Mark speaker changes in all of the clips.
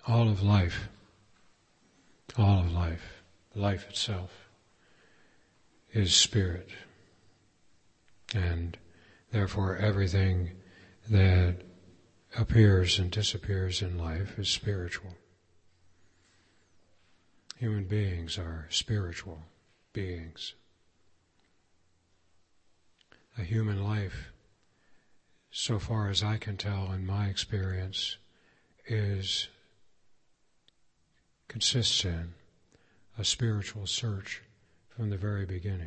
Speaker 1: all of life, life itself is spirit. And therefore everything that appears and disappears in life is spiritual. Human beings are spiritual beings. A human life, so far as I can tell in my experience, consists in a spiritual search from the very beginning.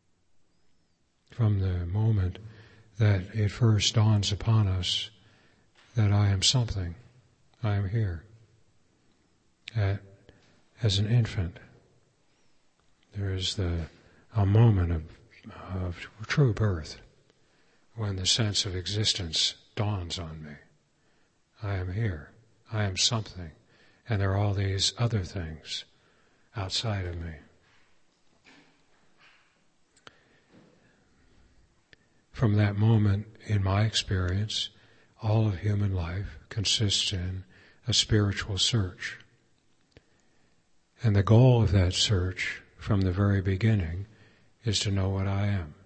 Speaker 1: From the moment that it first dawns upon us that I am something, I am here. As an infant, there is a moment of true birth when the sense of existence dawns on me. I am here. I am something. And there are all these other things outside of me. From that moment, in my experience, all of human life consists in a spiritual search. And the goal of that search from the very beginning is to know what I am.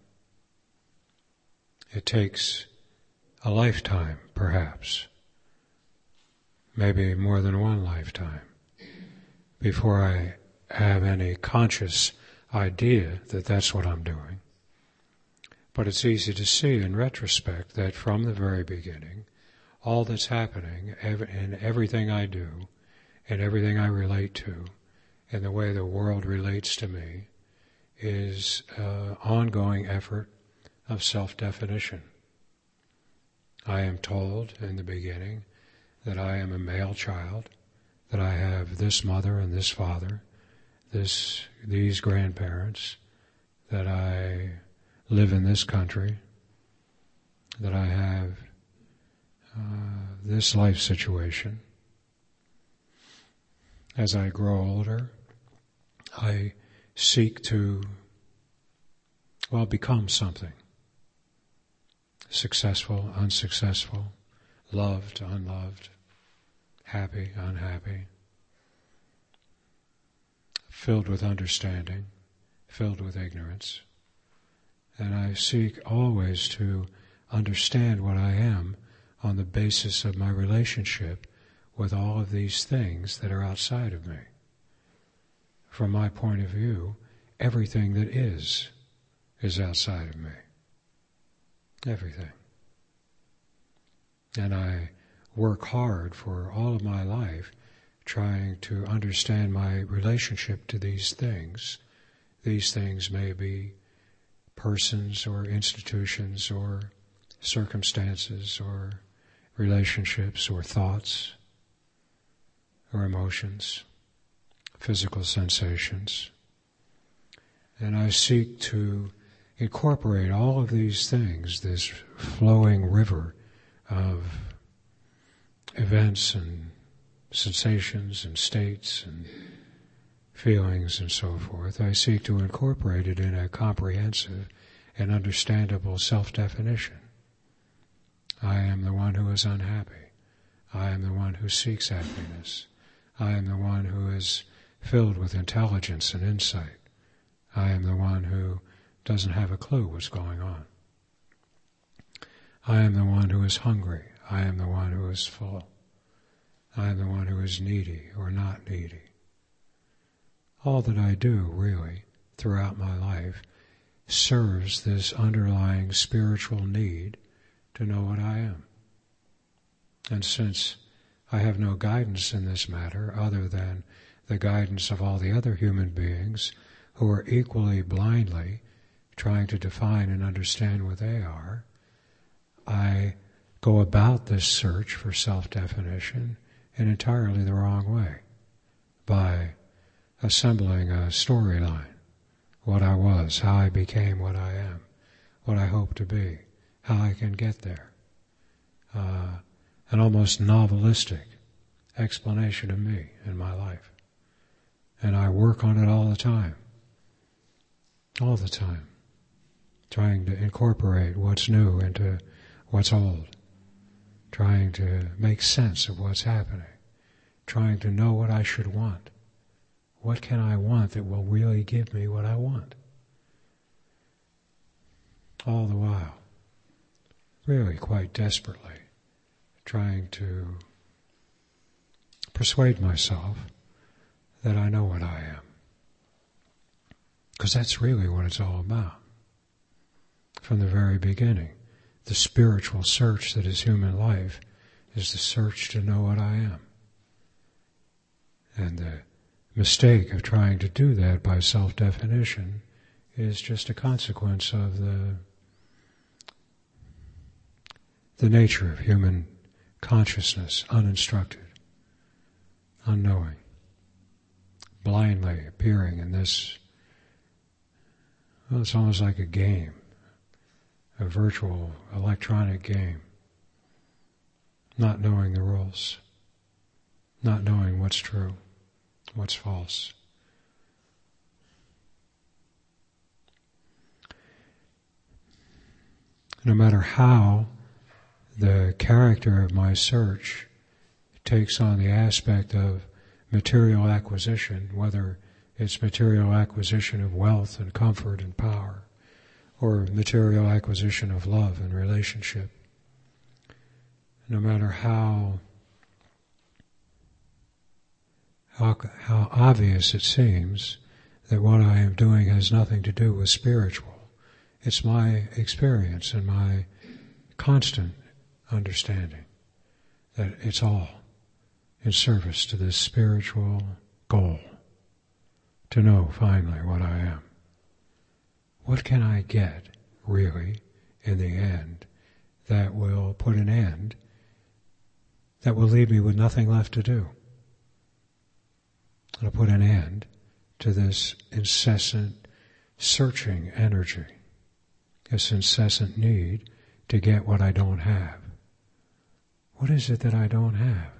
Speaker 1: It takes a lifetime, perhaps, maybe more than one lifetime, before I have any conscious idea that that's what I'm doing. But it's easy to see in retrospect that from the very beginning, all that's happening in everything I do, and everything I relate to, and the way the world relates to me, is an ongoing effort of self-definition. I am told in the beginning that I am a male child, that I have this mother and this father, these grandparents, that I live in this country, that I have this life situation. As I grow older, I seek to, become something. Successful, unsuccessful, loved, unloved, happy, unhappy, filled with understanding, filled with ignorance. And I seek always to understand what I am on the basis of my relationship with all of these things that are outside of me. From my point of view, everything that is outside of me. Everything. And I work hard for all of my life trying to understand my relationship to these things. These things may be persons or institutions or circumstances or relationships or thoughts or emotions, physical sensations. And I seek to incorporate all of these things, this flowing river of events and sensations and states and feelings and so forth. I seek to incorporate it in a comprehensive and understandable self-definition. I am the one who is unhappy. I am the one who seeks happiness. I am the one who is filled with intelligence and insight. I am the one who doesn't have a clue what's going on. I am the one who is hungry. I am the one who is full. I am the one who is needy or not needy. All that I do, really, throughout my life, serves this underlying spiritual need to know what I am. And since I have no guidance in this matter other than the guidance of all the other human beings who are equally blindly trying to define and understand what they are, I go about this search for self-definition in entirely the wrong way, by assembling a storyline, what I was, how I became what I am, what I hope to be, how I can get there. An almost novelistic explanation of me and my life. And I work on it all the time, trying to incorporate what's new into what's old, trying to make sense of what's happening, trying to know what I should want. What can I want that will really give me what I want? All the while, really quite desperately, trying to persuade myself that I know what I am. Because that's really what it's all about. From the very beginning, the spiritual search that is human life is the search to know what I am. And the mistake of trying to do that by self-definition is just a consequence of the nature of human consciousness, uninstructed, unknowing, blindly appearing in this, well, it's almost like a game, a virtual electronic game, not knowing the rules, not knowing what's true, what's false. No matter how the character of my search takes on the aspect of material acquisition, whether it's material acquisition of wealth and comfort and power, or material acquisition of love and relationship, no matter how obvious it seems that what I am doing has nothing to do with spiritual, it's my experience and my constant understanding that it's all in service to this spiritual goal, to know finally what I am. What can I get, really, in the end, that will put an end, that will leave me with nothing left to do? It'll put an end to this incessant searching energy, this incessant need to get what I don't have. What is it that I don't have?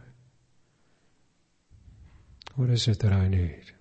Speaker 1: What is it that I need?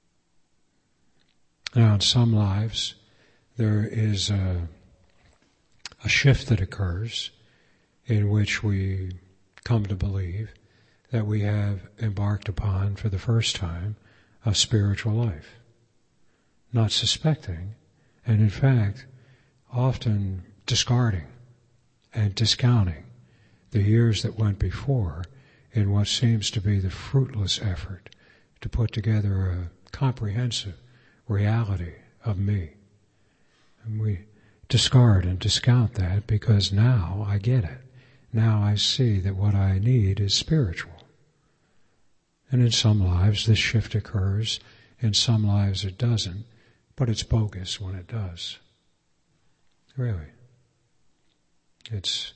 Speaker 1: Now, in some lives, there is a shift that occurs in which we come to believe that we have embarked upon for the first time a spiritual life, not suspecting, and in fact, often discarding and discounting the years that went before in what seems to be the fruitless effort to put together a comprehensive reality of me. And we discard and discount that because now I get it. Now I see that what I need is spiritual. And in some lives this shift occurs, in some lives it doesn't, but it's bogus when it does. Really. It's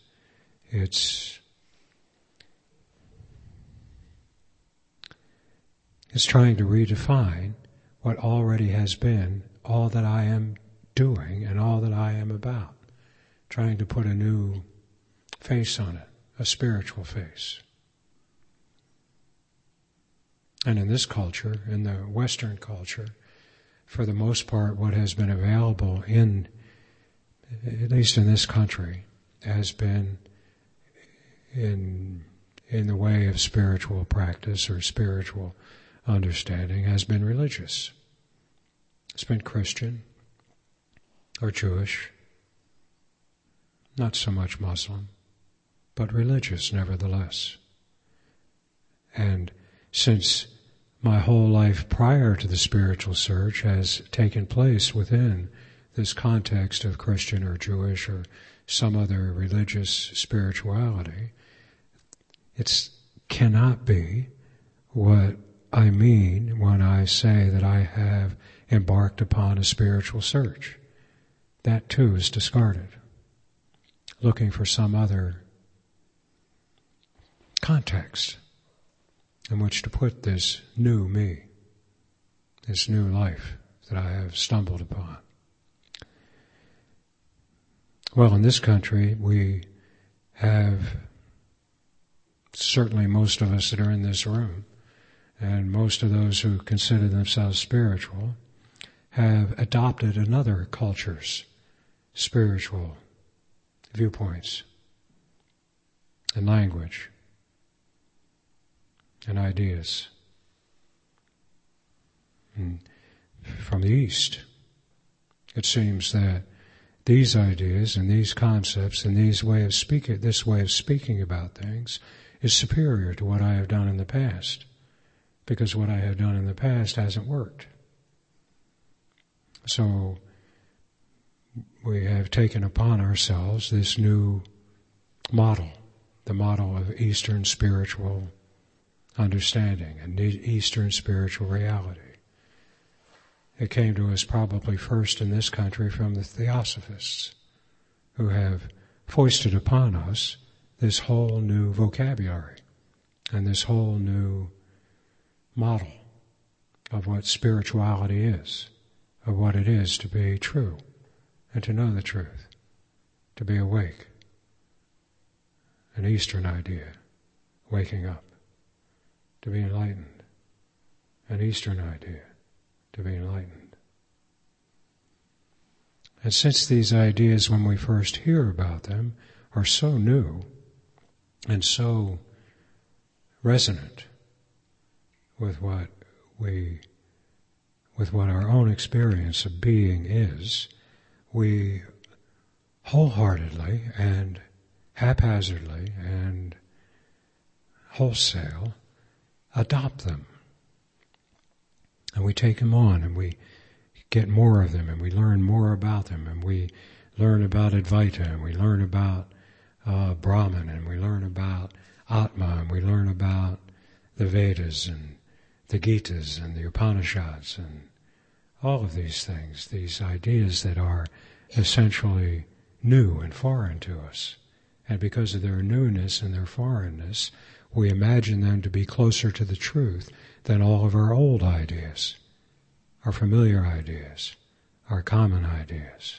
Speaker 1: trying to redefine what already has been all that I am doing and all that I am about. Trying to put a new face on it, a spiritual face. And in this culture, in the Western culture, for the most part, what has been available at least in this country, has been in the way of spiritual practice or spiritual understanding, has been religious. It's been Christian or Jewish, not so much Muslim, but religious nevertheless. And since my whole life prior to the spiritual search has taken place within this context of Christian or Jewish or some other religious spirituality, it cannot be what I mean when I say that I have embarked upon a spiritual search. That too is discarded, looking for some other context in which to put this new me, this new life that I have stumbled upon. Well, in this country, we have, certainly most of us that are in this room, and most of those who consider themselves spiritual, have adopted another culture's spiritual viewpoints and language. and ideas. And from the East, it seems that these ideas and these concepts and this way of speaking about things is superior to what I have done in the past, because what I have done in the past hasn't worked. So we have taken upon ourselves this new model, the model of Eastern spiritual understanding and Eastern spiritual reality. It came to us probably first in this country from the Theosophists, who have foisted upon us this whole new vocabulary and this whole new model of what spirituality is, of what it is to be true and to know the truth, to be awake. An Eastern idea, waking up, to be enlightened. An Eastern idea, to be enlightened. And since these ideas, when we first hear about them, are so new and so resonant with what our own experience of being is, we wholeheartedly and haphazardly and wholesale adopt them. And we take them on, and we get more of them, and we learn more about them, and we learn about Advaita, and we learn about Brahman, and we learn about Atma, and we learn about the Vedas, and the Gitas, and the Upanishads, and all of these things, these ideas that are essentially new and foreign to us. And because of their newness and their foreignness, we imagine them to be closer to the truth than all of our old ideas, our familiar ideas, our common ideas.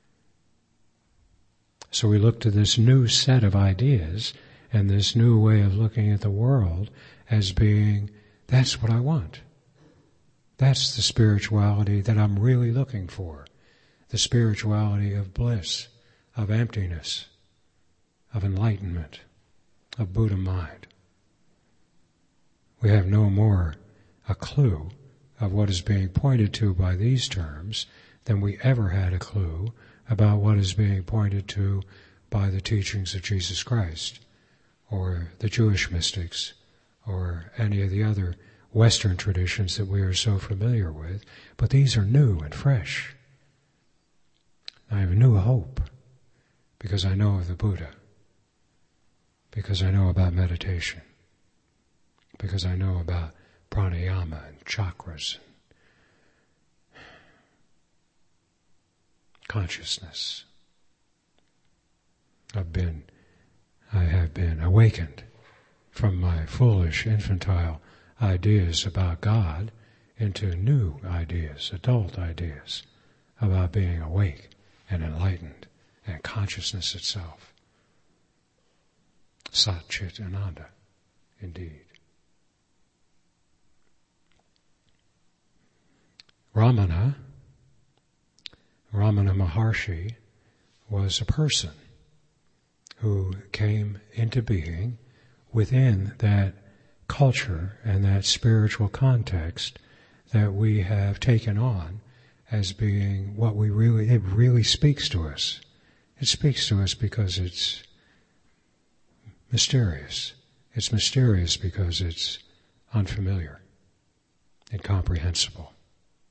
Speaker 1: So we look to this new set of ideas and this new way of looking at the world as being, that's what I want. That's the spirituality that I'm really looking for. The spirituality of bliss, of emptiness, of enlightenment, of Buddha mind. We have no more a clue of what is being pointed to by these terms than we ever had a clue about what is being pointed to by the teachings of Jesus Christ, or the Jewish mystics, or any of the other Western traditions that we are so familiar with. But these are new and fresh. I have a new hope because I know of the Buddha, because I know about meditation, because I know about pranayama and chakras and consciousness. I have been awakened from my foolish, infantile ideas about God into new ideas, adult ideas, about being awake and enlightened and consciousness itself. Sat Chit Ananda, indeed. Ramana Maharshi was a person who came into being within that culture and that spiritual context that we have taken on as being what it really speaks to us. It speaks to us because it's mysterious. It's mysterious because it's unfamiliar, incomprehensible.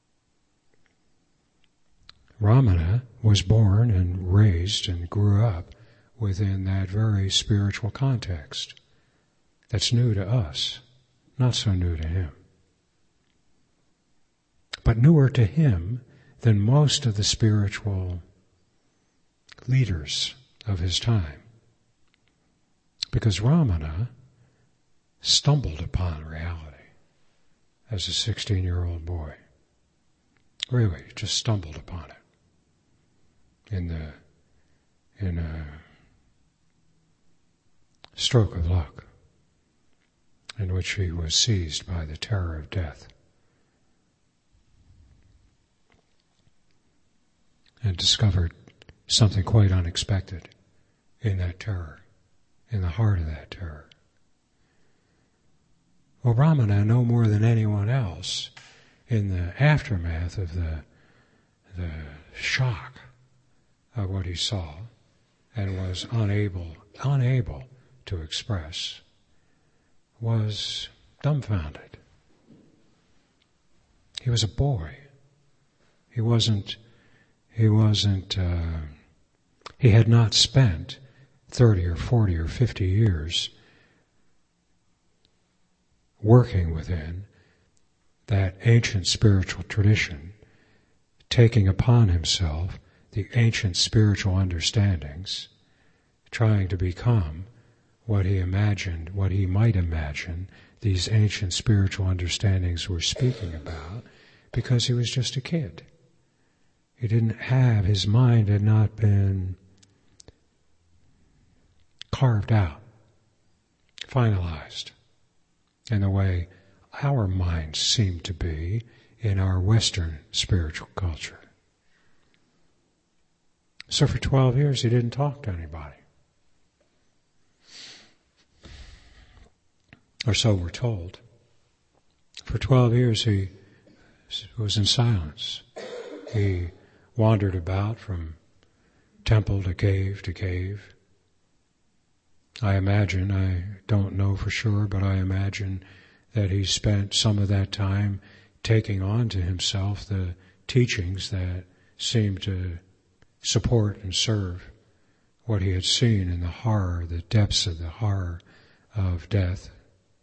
Speaker 1: Ramana was born and raised and grew up within that very spiritual context that's new to us, not so new to him. But newer to him than most of the spiritual leaders of his time. Because Ramana stumbled upon reality as a 16-year-old boy. Really, just stumbled upon it. In a stroke of luck in which he was seized by the terror of death and discovered something quite unexpected in that terror, in the heart of that terror. Well, Ramana, no more than anyone else, in the aftermath of the shock of what he saw and was unable to express, was dumbfounded. He was a boy. He had not spent 30 or 40 or 50 years working within that ancient spiritual tradition, taking upon himself the ancient spiritual understandings, trying to become what he imagined, what he might imagine these ancient spiritual understandings were speaking about, because he was just a kid. He didn't have, his mind had not been carved out, finalized, in the way our minds seem to be in our Western spiritual culture. So for 12 years he didn't talk to anybody. Or so we're told. For 12 years he was in silence. He wandered about from temple to cave to cave. I imagine, I don't know for sure, but I imagine that he spent some of that time taking on to himself the teachings that seemed to support and serve what he had seen in the horror, the depths of the horror of death.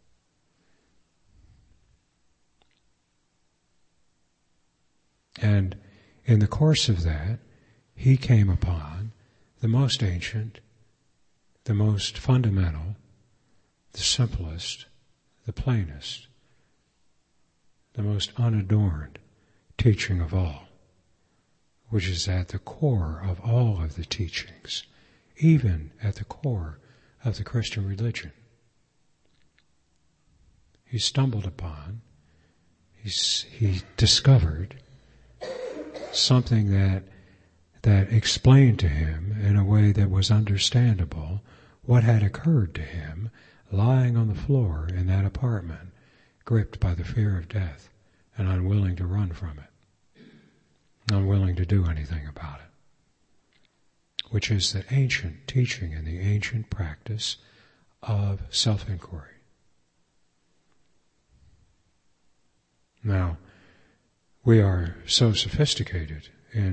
Speaker 1: And in the course of that, he came upon the most ancient, the most fundamental, the simplest, the plainest, the most unadorned teaching of all, which is at the core of all of the teachings, even at the core of the Christian religion. He stumbled upon, he discovered something that explained to him in a way that was understandable what had occurred to him lying on the floor in that apartment, gripped by the fear of death and unwilling to run from it, unwilling to do anything about it, which is the ancient teaching and the ancient practice of self-inquiry. Now, we are so sophisticated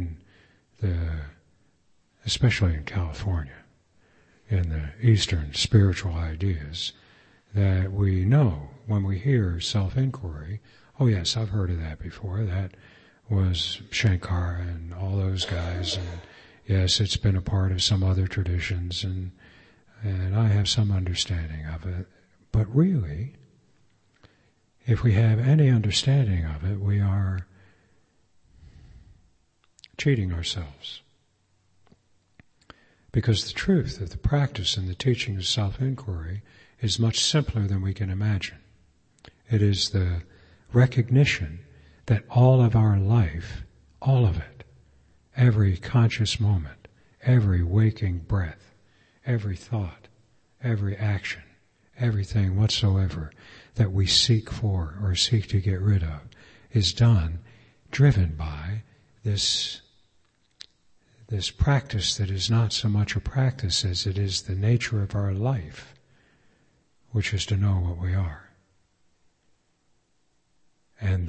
Speaker 1: especially in California, in the Eastern spiritual ideas, that we know when we hear self-inquiry, oh yes, I've heard of that before, that was Shankara and all those guys, and yes, it's been a part of some other traditions, and I have some understanding of it. But really, if we have any understanding of it, we are cheating ourselves. Because the truth of the practice and the teaching of self-inquiry is much simpler than we can imagine. It is the recognition that all of our life, all of it, every conscious moment, every waking breath, every thought, every action, everything whatsoever that we seek for or seek to get rid of is done, driven by this practice that is not so much a practice as it is the nature of our life, which is to know what we are. And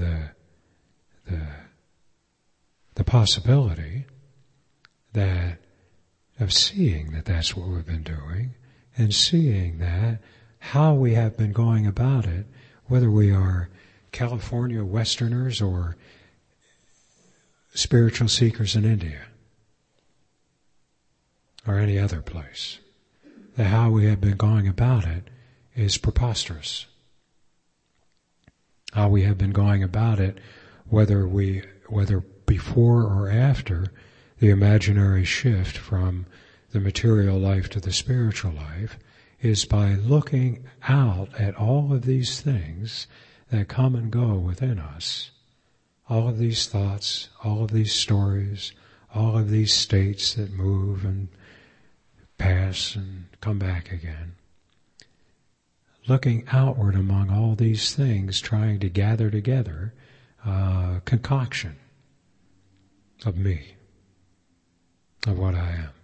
Speaker 1: the possibility that of seeing that that's what we've been doing, and seeing that how we have been going about it, whether we are California Westerners or spiritual seekers in India or any other place, that how we have been going about it is preposterous. How we have been going about it, whether before or after the imaginary shift from the material life to the spiritual life, is by looking out at all of these things that come and go within us, all of these thoughts, all of these stories, all of these states that move and pass and come back again. looking outward among all these things, trying to gather together a concoction of me, of what I am,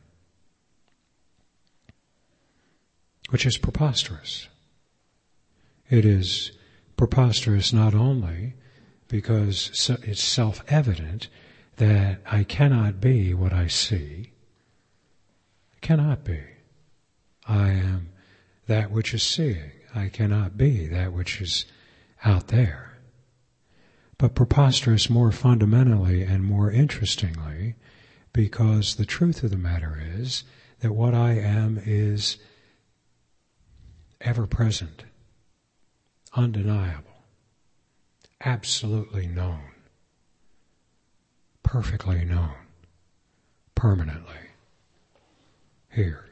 Speaker 1: which is preposterous. It is preposterous not only because it's self-evident that I cannot be what I see. I cannot be. I am that which is seeing. I cannot be that which is out there. But preposterous more fundamentally and more interestingly, because the truth of the matter is that what I am is ever present, undeniable, absolutely known, perfectly known, permanently, here.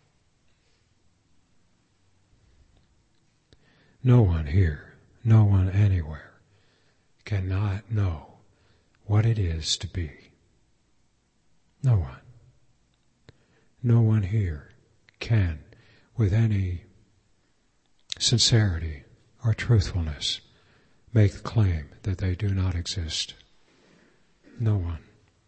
Speaker 1: No one here, no one anywhere cannot know what it is to be. No one. No one here can, with any sincerity or truthfulness, make the claim that they do not exist. No one.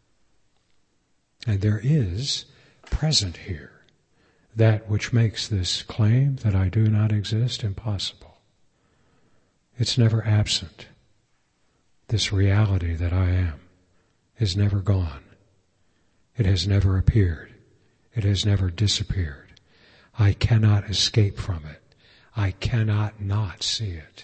Speaker 1: And there is present here that which makes this claim that I do not exist impossible. It's never absent. This reality that I am is never gone. It has never appeared. It has never disappeared. I cannot escape from it. I cannot not see it.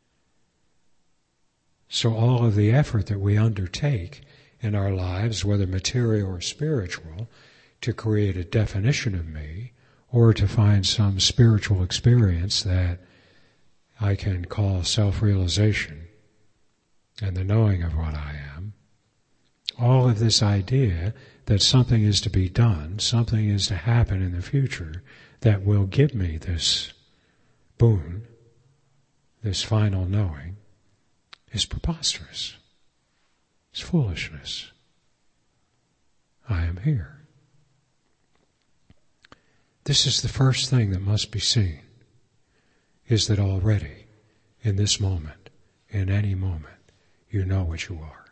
Speaker 1: So all of the effort that we undertake in our lives, whether material or spiritual, to create a definition of me or to find some spiritual experience that I can call self-realization and the knowing of what I am, all of this idea that something is to be done, something is to happen in the future that will give me this boon, this final knowing, is preposterous. It's foolishness. I am here. This is the first thing that must be seen, is that already, in this moment, in any moment, you know what you are.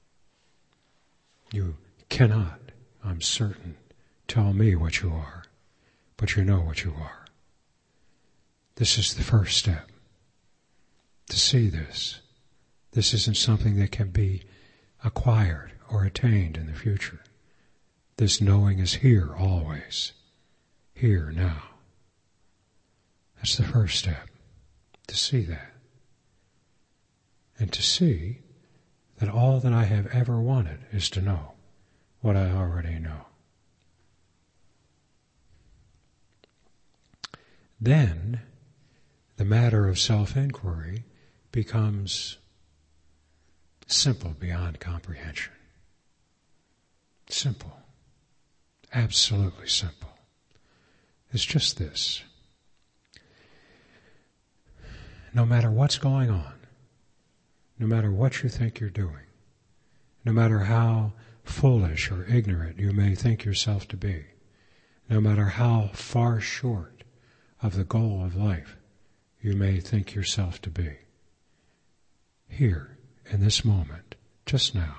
Speaker 1: You cannot, I'm certain, tell me what you are, but you know what you are. This is the first step. To see this. This isn't something that can be acquired or attained in the future. This knowing is here always. Here now. That's the first step. To see that. And to see that all that I have ever wanted is to know what I already know. Then the matter of self-inquiry becomes simple beyond comprehension. Simple. Absolutely simple. It's just this. No matter what's going on, no matter what you think you're doing, no matter how foolish or ignorant you may think yourself to be, no matter how far short of the goal of life you may think yourself to be, here, in this moment, just now,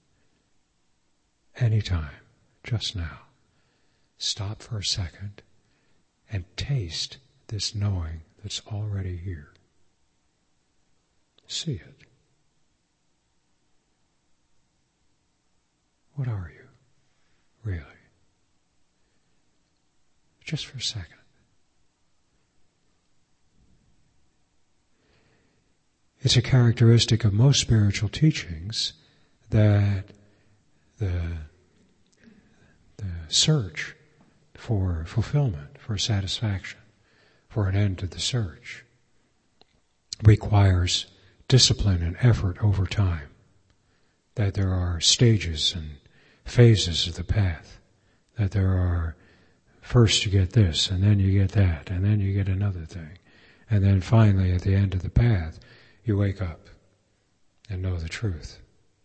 Speaker 1: anytime, just now, stop for a second and taste this knowing that's already here. See it. What are you, really? Just for a second. It's a characteristic of most spiritual teachings that the search for fulfillment, for satisfaction, for an end to the search, requires discipline and effort over time. That there are stages and phases of the path. That there are, first you get this, and then you get that, and then you get another thing. And then finally, at the end of the path, you wake up and know the truth.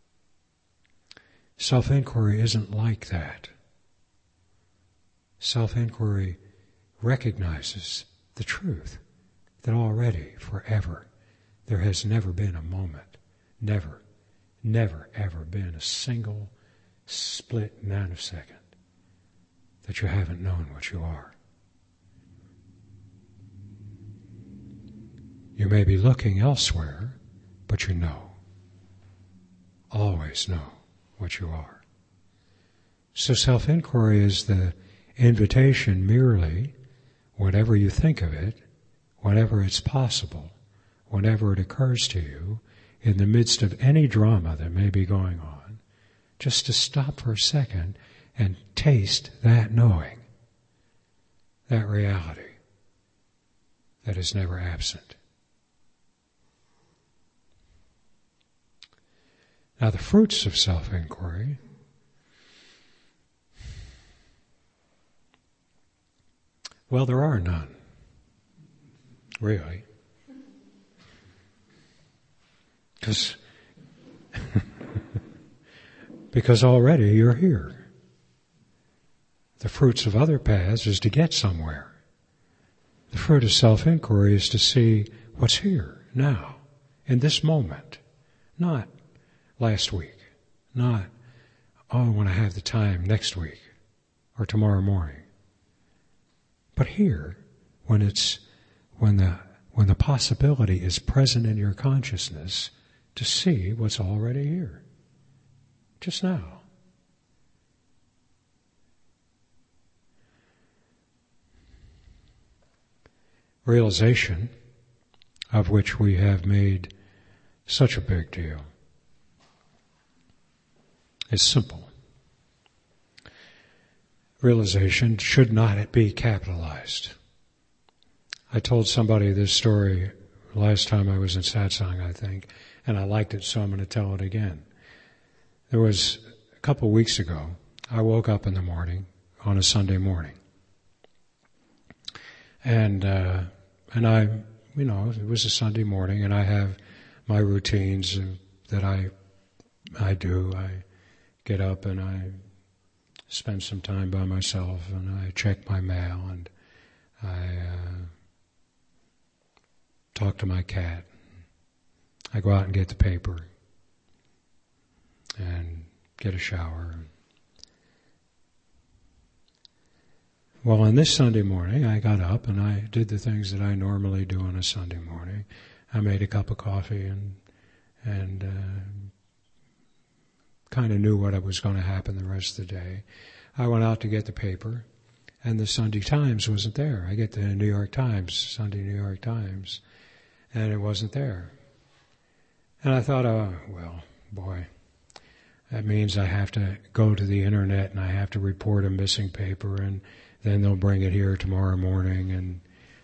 Speaker 1: Self-inquiry isn't like that. Self-inquiry recognizes the truth that already, forever, there has never been a moment, never, ever been a single split nanosecond that you haven't known what you are. You may be looking elsewhere, but you know, always know what you are. So self-inquiry is the invitation merely, whenever you think of it, whenever it's possible, whenever it occurs to you, in the midst of any drama that may be going on, just to stop for a second and taste that knowing, that reality that is never absent. Now the fruits of self-inquiry well, there are none, really. Because already you're here. The fruits of other paths is to get somewhere. The fruit of self-inquiry is to see what's here, now, in this moment. Not last week. Not, when I have the time next week or tomorrow morning. But here, when the possibility is present in your consciousness to see what's already here, just now. Realization, of which we have made such a big deal, is simple. Realization should not be capitalized. I told somebody this story last time I was in satsang, I think, and I liked it, so I'm going to tell it again. There was a couple of weeks ago, I woke up in the morning, on a Sunday morning, and I, it was a Sunday morning, and I have my routines that I do. I get up and I spend some time by myself, and I check my mail, and I talk to my cat. I go out and get the paper and get a shower. Well, on this Sunday morning, I got up and I did the things that I normally do on a Sunday morning. I made a cup of coffee and kind of knew what was going to happen the rest of the day. I went out to get the paper, and the Sunday Times wasn't there. I get the New York Times, Sunday New York Times, and it wasn't there. And I thought, oh, well, boy, that means I have to go to the internet and I have to report a missing paper, and then they'll bring it here tomorrow morning, and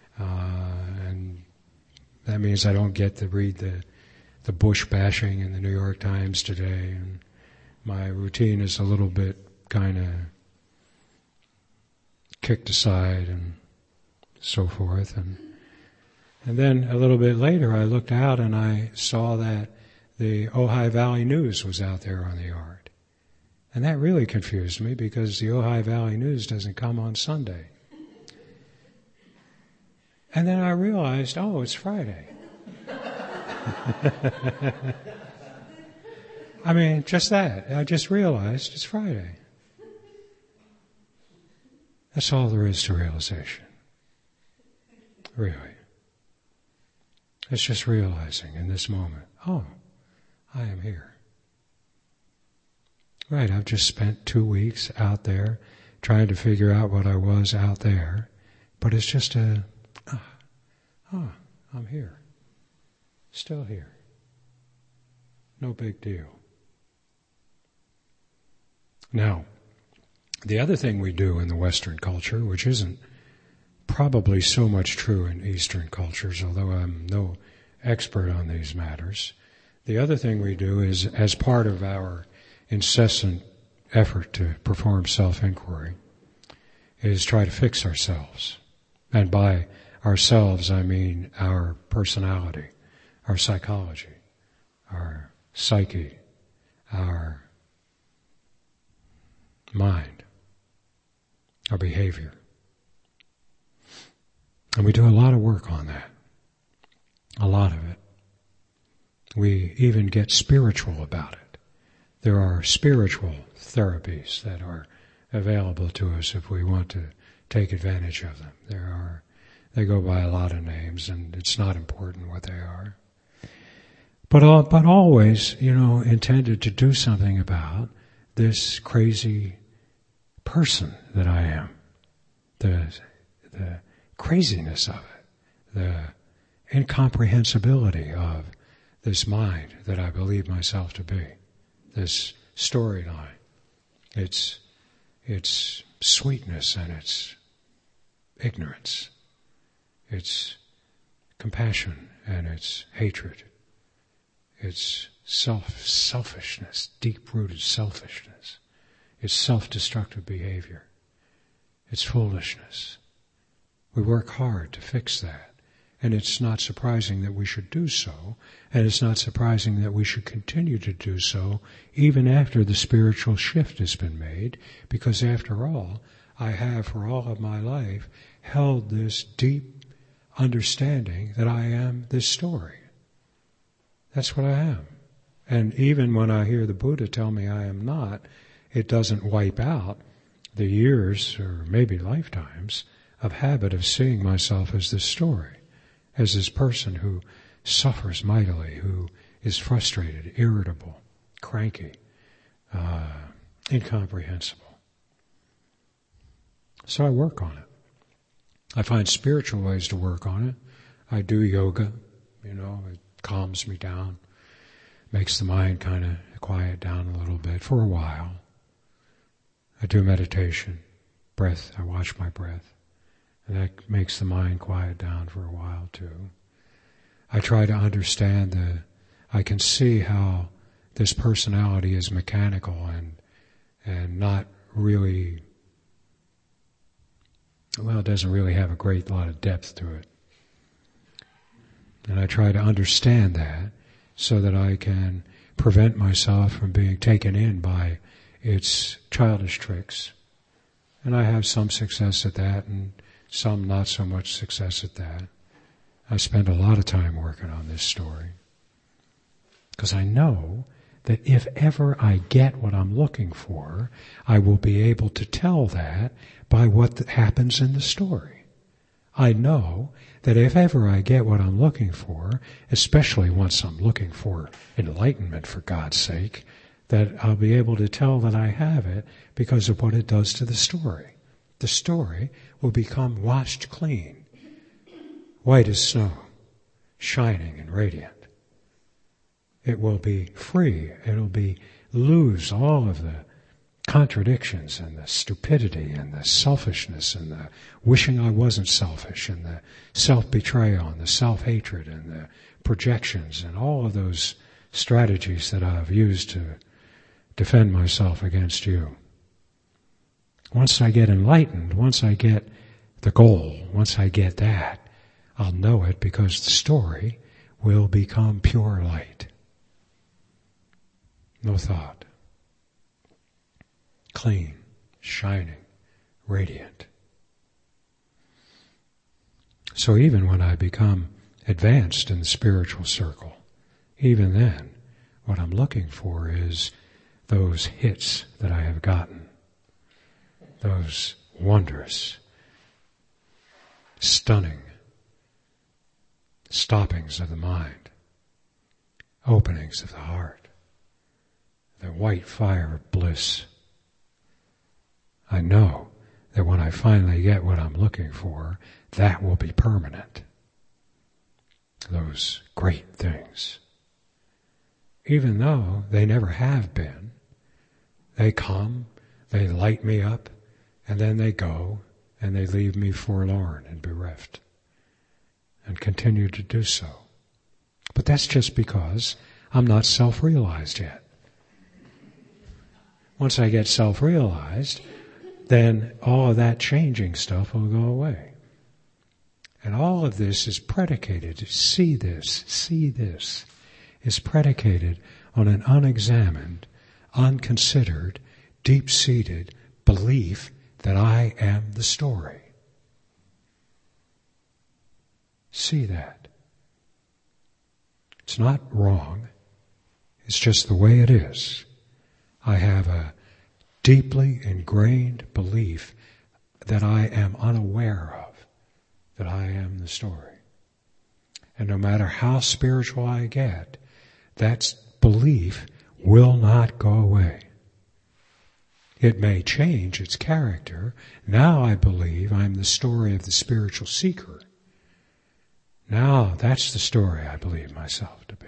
Speaker 1: that means I don't get to read the Bush bashing in the New York Times today, and my routine is a little bit kind of kicked aside and so forth. And then a little bit later I looked out and I saw that the Ojai Valley News was out there on the yard. And that really confused me because the Ojai Valley News doesn't come on Sunday. And then I realized, oh, it's Friday. I mean, just that. I just realized it's Friday. That's all there is to realization. Really. It's just realizing in this moment, oh, I am here. Right, I've just spent 2 weeks out there trying to figure out what I was out there, but it's just I'm here. Still here. No big deal. Now, the other thing we do in the Western culture, which isn't probably so much true in Eastern cultures, although I'm no expert on these matters, the other thing we do is, as part of our incessant effort to perform self-inquiry, is try to fix ourselves. And by ourselves, I mean our personality, our psychology, our psyche, our mind, our behavior. And we do a lot of work on that. A lot of it. We even get spiritual about it. There are spiritual therapies that are available to us if we want to take advantage of them. They go by a lot of names, and it's not important what they are. But always, intended to do something about this crazy person that I am. The craziness of it. The incomprehensibility of this mind that I believe myself to be. This storyline. Its sweetness and its ignorance. Its compassion and its hatred. Its selfishness, deep-rooted selfishness. Its self-destructive behavior. Its foolishness. We work hard to fix that. And it's not surprising that we should do so. And it's not surprising that we should continue to do so even after the spiritual shift has been made. Because after all, I have for all of my life held this deep understanding that I am this story. That's what I am. And even when I hear the Buddha tell me I am not, it doesn't wipe out the years or maybe lifetimes of habit of seeing myself as this story, as this person who suffers mightily, who is frustrated, irritable, cranky, incomprehensible. So I work on it. I find spiritual ways to work on it. I do yoga, it calms me down, makes the mind kind of quiet down a little bit for a while. I do meditation, breath, I watch my breath. And that makes the mind quiet down for a while too. I try to understand I can see how this personality is mechanical and not really, it doesn't really have a great lot of depth to it. And I try to understand that so that I can prevent myself from being taken in by its childish tricks. And I have some success at that and some not so much success at that. I spend a lot of time working on this story. Because I know that if ever I get what I'm looking for, I will be able to tell that by what happens in the story. I know that if ever I get what I'm looking for, especially once I'm looking for enlightenment for God's sake, that I'll be able to tell that I have it because of what it does to the story. The story will become washed clean, white as snow, shining and radiant. It will be free. It'll lose all of the contradictions and the stupidity and the selfishness and the wishing I wasn't selfish and the self-betrayal and the self-hatred and the projections and all of those strategies that I've used to defend myself against you. Once I get enlightened, once I get the goal, once I get that, I'll know it because the story will become pure light. No thought. Clean, shining, radiant. So even when I become advanced in the spiritual circle, even then, what I'm looking for is those hits that I have gotten, those wondrous, stunning stoppings of the mind, openings of the heart, the white fire of bliss. I know that when I finally get what I'm looking for, that will be permanent. Those great things. Even though they never have been, they come, they light me up, and then they go, and they leave me forlorn and bereft, and continue to do so. But that's just because I'm not self-realized yet. Once I get self-realized, then all of that changing stuff will go away. And all of this is predicated, see this, is predicated on an unexamined, unconsidered, deep-seated belief that I am the story. See that. It's not wrong. It's just the way it is. I have a deeply ingrained belief that I am unaware of, that I am the story. And no matter how spiritual I get, that belief will not go away. It may change its character. Now I believe I'm the story of the spiritual seeker. Now that's the story I believe myself to be.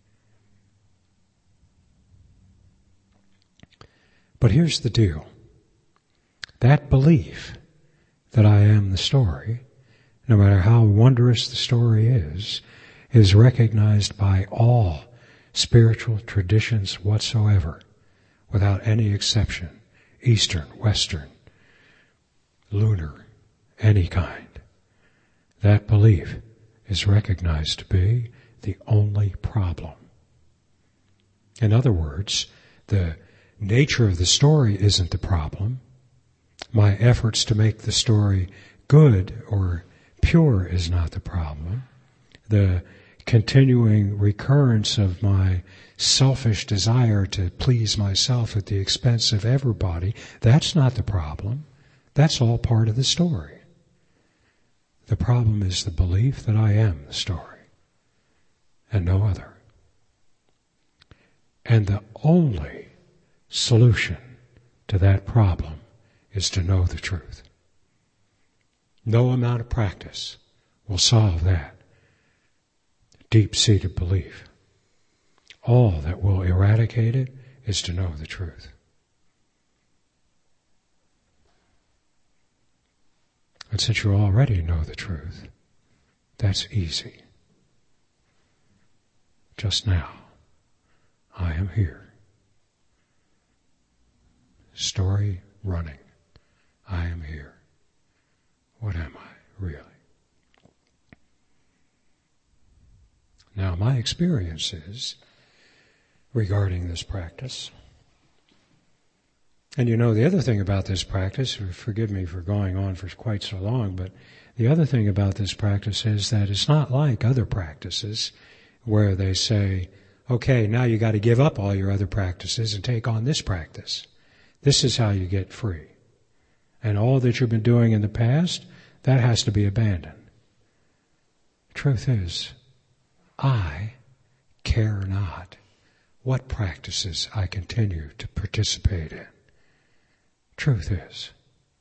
Speaker 1: But here's the deal. That belief that I am the story, no matter how wondrous the story is recognized by all spiritual traditions whatsoever, without any exception, Eastern, Western, lunar, any kind. That belief is recognized to be the only problem. In other words, the nature of the story isn't the problem. My efforts to make the story good or pure is not the problem. The continuing recurrence of my selfish desire to please myself at the expense of everybody, that's not the problem. That's all part of the story. The problem is the belief that I am the story and no other. And the only solution to that problem is to know the truth. No amount of practice will solve that deep-seated belief. All that will eradicate it is to know the truth. And since you already know the truth, that's easy. Just now, I am here. Story running. I am here. What am I, really? Now, my experiences regarding this practice, and you know the other thing about this practice, forgive me for going on for quite so long, but the other thing about this practice is that it's not like other practices where they say, okay, now you got to give up all your other practices and take on this practice. This is how you get free. And all that you've been doing in the past, that has to be abandoned. The truth is, I care not what practices I continue to participate in. Truth is,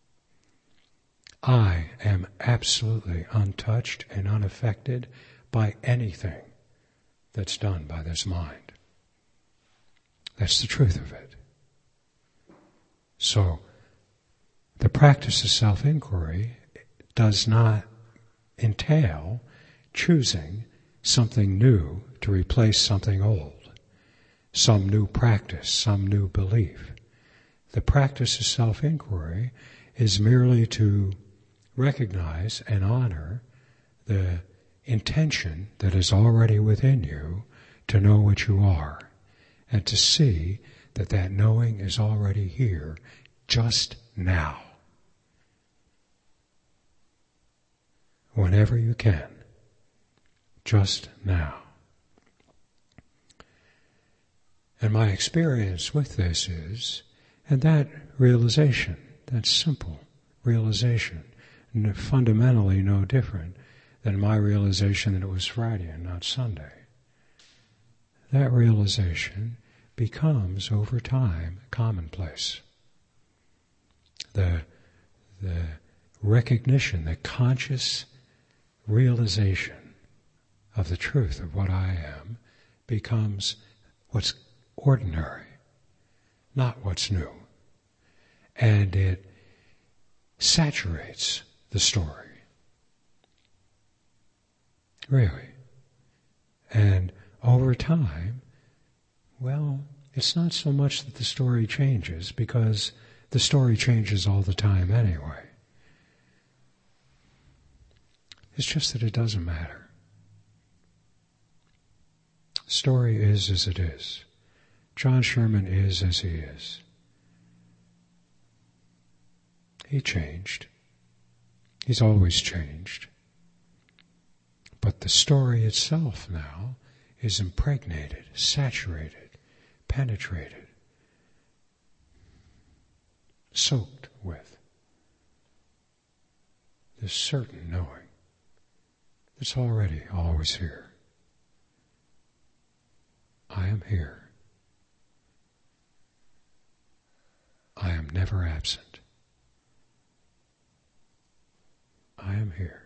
Speaker 1: I am absolutely untouched and unaffected by anything that's done by this mind. That's the truth of it. So, the practice of self-inquiry does not entail choosing something new to replace something old, some new practice, some new belief. The practice of self-inquiry is merely to recognize and honor the intention that is already within you to know what you are, and to see that that knowing is already here just now. Whenever you can. Just now. And my experience with this is, and that realization, that simple realization, fundamentally no different than my realization that it was Friday and not Sunday. That realization becomes, over time, commonplace. The recognition, the conscious realization of the truth of what I am becomes what's ordinary, not what's new. And it saturates the story. Really. And over time, well, it's not so much that the story changes, because the story changes all the time anyway. It's just that it doesn't matter. The story is as it is. John Sherman is as he is. He changed. He's always changed. But the story itself now is impregnated, saturated, penetrated, soaked with this certain knowing that's already always here. I am here. I am never absent. I am here.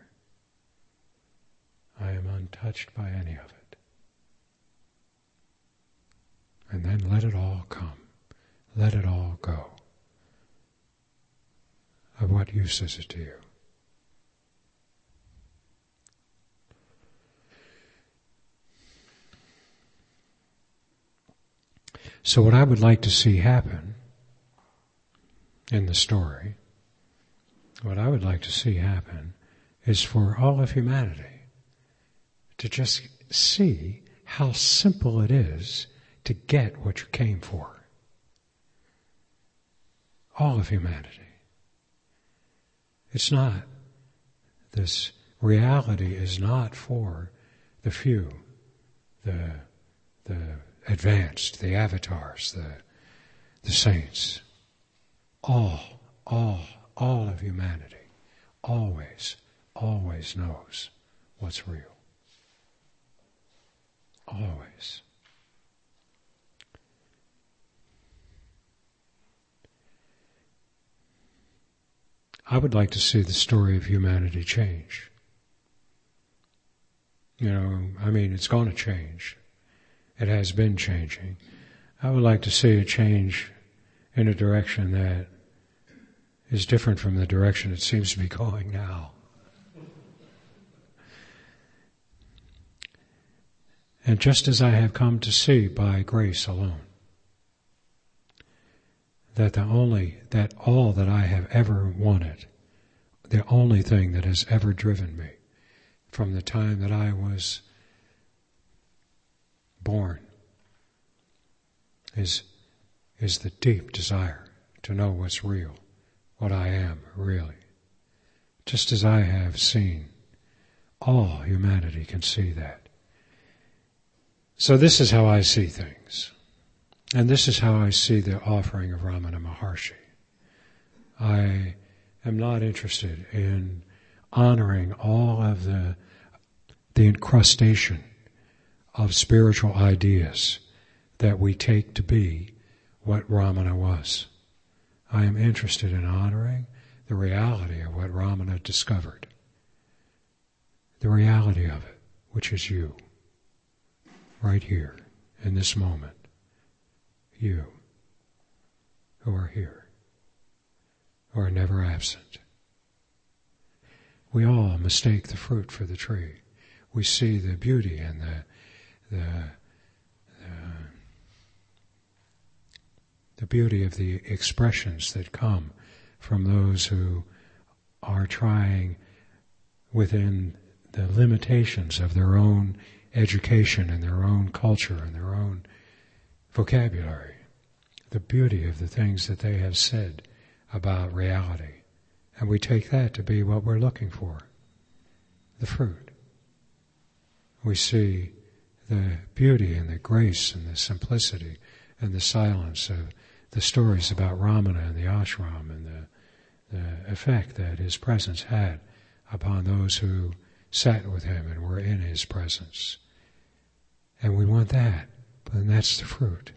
Speaker 1: I am untouched by any of it. And then let it all come. Let it all go. Of what use is it to you? So what I would like to see happen in the story, what I would like to see happen is for all of humanity to just see how simple it is to get what you came for. All of humanity. It's not, this reality is not for the few, the advanced, the avatars, the saints. All of humanity always knows what's real. Always. I would like to see the story of humanity change. It's going to change. It has been changing. I would like to see it change in a direction that is different from the direction it seems to be going now. And just as I have come to see by grace alone, that all that I have ever wanted, the only thing that has ever driven me from the time that I was born is the deep desire to know what's real, what I am really. Just as I have seen, all humanity can see that. So this is how I see things. And this is how I see the offering of Ramana Maharshi. I am not interested in honoring all of the incrustation of spiritual ideas that we take to be what Ramana was. I am interested in honoring the reality of what Ramana discovered. The reality of it, which is you. Right here, in this moment. You, who are here, who are never absent. We all mistake the fruit for the tree. We see the beauty and the beauty of the expressions that come from those who are trying within the limitations of their own education and their own culture and their own vocabulary, the beauty of the things that they have said about reality. And we take that to be what we're looking for, the fruit. We see the beauty and the grace and the simplicity and the silence of the stories about Ramana and the ashram and the effect that his presence had upon those who sat with him and were in his presence. And we want that, and that's the fruit.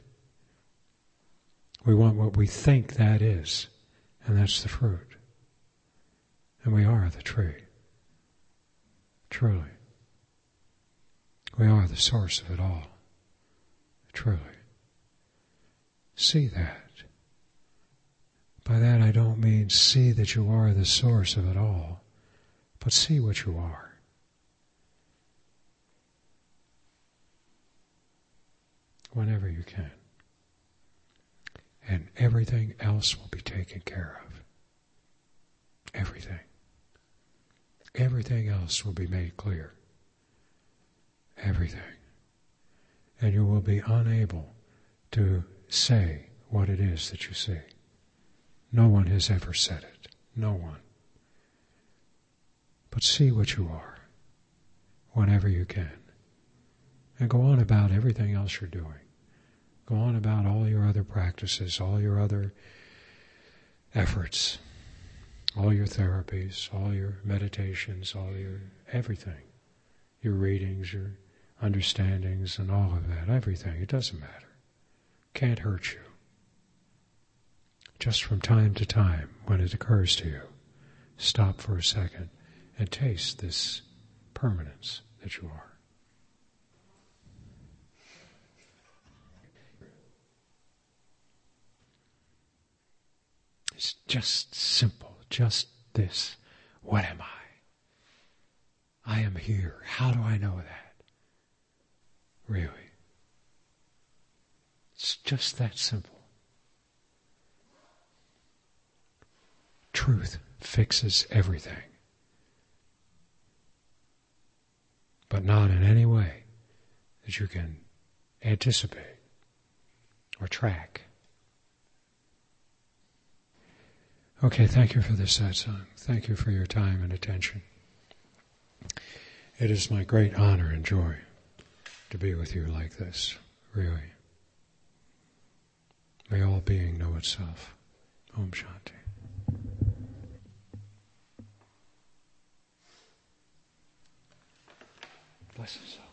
Speaker 1: We want what we think that is, and that's the fruit. And we are the tree. Truly. We are the source of it all. Truly. See that. By that I don't mean see that you are the source of it all, but see what you are. Whenever you can. And everything else will be taken care of. Everything. Everything else will be made clear. Everything. And you will be unable to say what it is that you see. No one has ever said it. No one. But see what you are whenever you can. And go on about everything else you're doing. Go on about all your other practices, all your other efforts, all your therapies, all your meditations, all your everything. Your readings, your understandings, and all of that. Everything. It doesn't matter. Can't hurt you. Just from time to time, when it occurs to you, stop for a second and taste this permanence that you are. It's just simple, just this. What am I? I am here. How do I know that? Really. It's just that simple. Truth fixes everything. But not in any way that you can anticipate or track. Okay, thank you for this satsang. Thank you for your time and attention. It is my great honor and joy to be with you like this, really. May all being know itself. Om Shanti. Bless us all.